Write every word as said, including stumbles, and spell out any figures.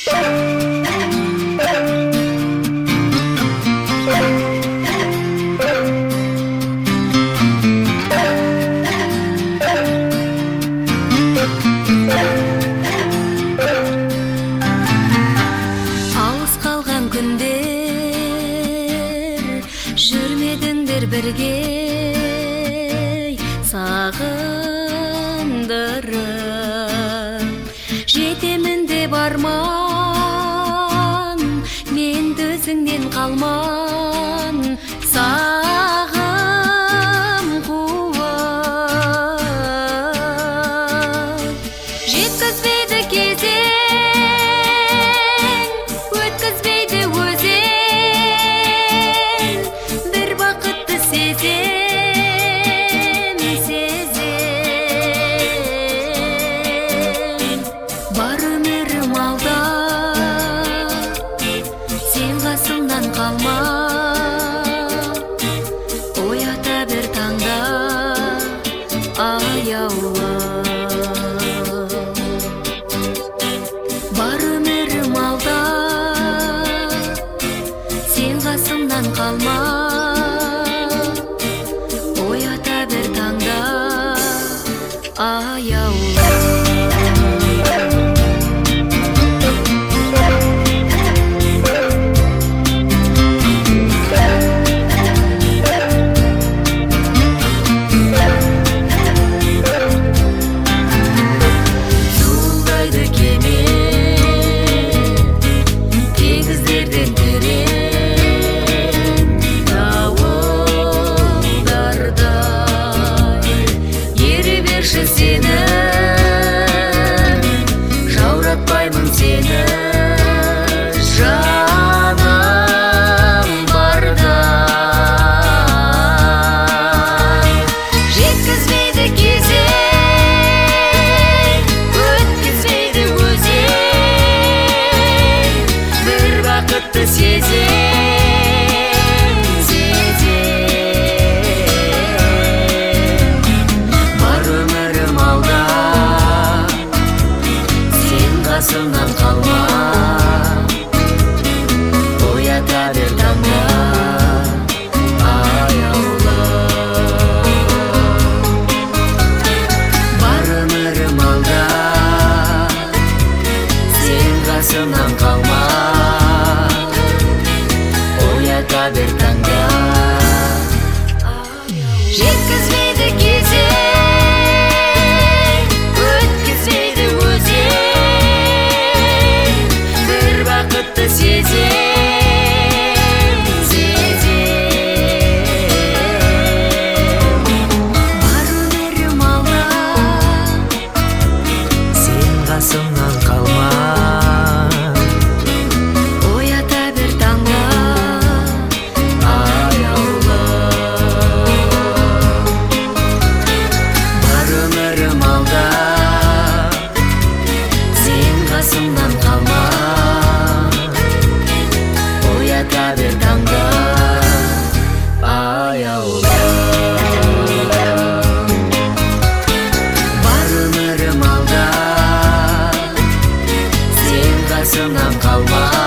жүрмедіңдер бірге сағындырып жетемін деп арман мен өзіңнен қалман сағым қуып жеткізбейді кезең өткізбейді өзен бір бақытты сезем сезем бар өмірім алда сен қасымнан қалма оята бір таңда аяулы бар өмірім алда сен қасымнан қалма оята бір таңда аяулы сені жауратпаймын сені жаным барда жеткізбейді кезең өткізбейді өзен бір бақытты сезем қасымнан қалма оята бір таңда аяулы бар өмірім алда сен қасымнан қалма оята бір таңда жеткізбейді кезең сезем сезем бар өмірім алда сен қасымнан қалма оята бір таңда аяулы бар өмірім алда сен қасымнан қалма оята бір таңда аяулы бар өмірім алда сен қасымнан қалма